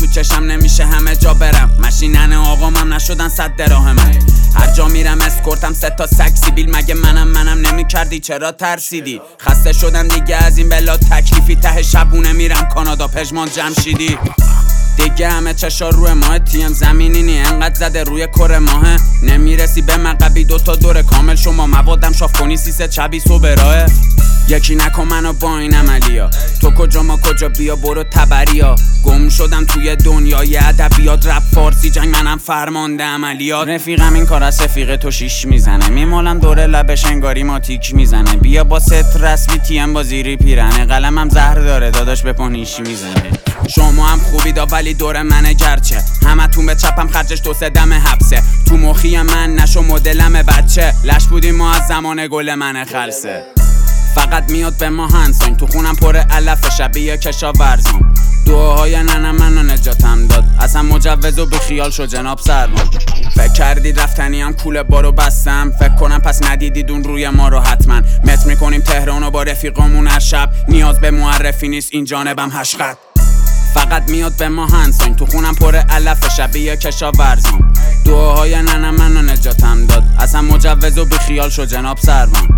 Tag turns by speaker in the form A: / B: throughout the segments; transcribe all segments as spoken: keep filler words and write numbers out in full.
A: چشم نمیشه همه جا برم. ماشینن آقا من نشدن صد دراهم. هر جا میرم اسکورتم سه تا سگ سیبیل. مگه منم منم نمیکردی چرا ترسیدی؟ خسته شدم دیگه از این بلا تکلیفی. ته شبونه میرم کانادا پژمان جمشیدی. دیگه همه چشا روی ماه تیم زمینینی انقدر زده روی کره ماهه. نمیرسی به مقبی دوتا دور کامل شما موادم شاف کنی سیسه چبی سو براه. یکی نکن منو با این عملیا. تو کجا ما کجا بیا برو تبریا. گم شدم توی دنیای ادبیات رپ فارسی جنگ منم فرمانده عملیات. رفیقم این کار از رفیق تو شیش میزنه. میمالم دوره لبش انگاری ما تیک میزنه. بیا با ست رسمی تیم با زیری پیرنه. قلمم زهر داره داداش به پانیشی میزنه. شما هم خوبید ولی دور منه گرچه همتون به چپم خرجش دو سه دم حبسه. تو مخی من نشو مدلم بچه. لش بودیم ما از زمان گل منه خلصه. فقط میاد به ما هنسان تو خونم پر علف شبیه کشاورزم. دعاهای ننم منو نجاتم داد. اصلا مجوز و بیخیال شو جناب سرمان. فکر کردید رفتنی هم کوله بارو بستم. فکر کنم پس ندیدید اون روی ما رو حتما. مت میکنیم تهرانو با رفیقامون هر شب. نیاز به معرفی نیست این جانبم هشقد. فقط میاد به ما هنسان تو خونم پر علف شبیه کشاورزم. دعاهای ننم منو نجاتم داد. اصلا مجوز و بیخیال شو جناب سرمان.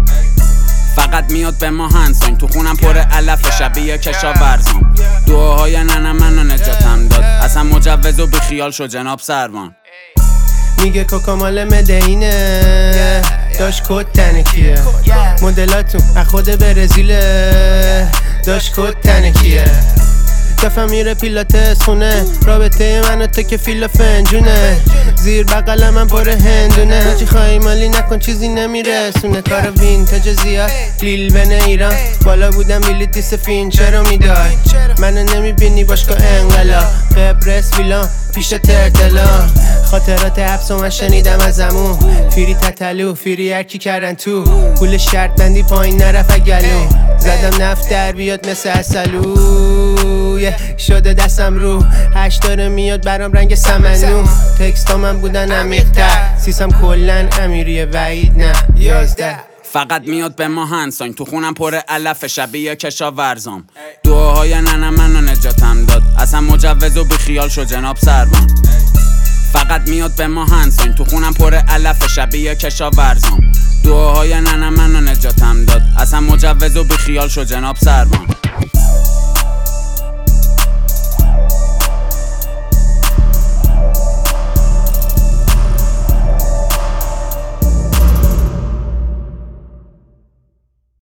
A: فقط میاد به ما هنسان تو خونم پر علف شبیه کشاورزم. دعاهای ننم منو نجاتم داد. اصلا مجوز و بیخیال شو جناب سرمان.
B: میگه کوکا مال مدینه داشت کد تنکیه. مدلاتون از خود برزیله داشت کد تنکیه. کفم میره پیلاتس خونه. رابطه من و تو که فیل و فنجونه. زیر بقلم من پر هندونه. چی خواهی مالی نکن چیزی نمیرسونه. کار وینتج زیاد لیل بن ایران. بالا بودم بیلیتی سفین چرا میدای. منو نمیبینی باشگاه انقلاب. قبرس ویلان پیش ترتلا. خاطرات حبس و من شنیدم از امون. فیری تتلو فیری هرکی کردن تو. پول شرط بندی پایین نرفت گلو. زدم نفت در بیاد مثل اصلو. شده دستم رو هشت داره میاد برام رنگ سمنو. تکستا من بودن عمیق‌تر. سیسم کلن امیریه وعید نه یازده.
A: فقط میاد به ما هنسان تو خونم پر علف شبیه کشاورزم. دعاهای ننم منو نجاتم داد. اصلا مجوز و بیخیال شو جناب سرمان. فقط میاد به ما هنسان تو خونم پر علف شبیه کشاورزم. دعاهای ننم منو نجاتم داد. اصلا مجوز و بیخیال شو جناب سرمان.